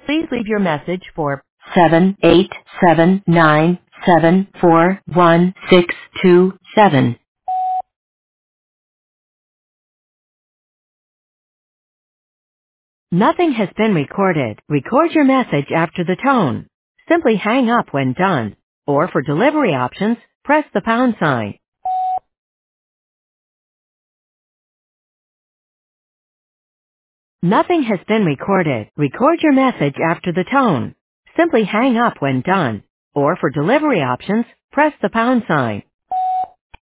Please leave your message for 78797411627. Nothing has been recorded. Record your message after the tone. Simply hang up when done. Or for delivery options, press the pound sign. Nothing has been recorded. Record your message after the tone. Simply hang up when done. Or for delivery options, press the pound sign.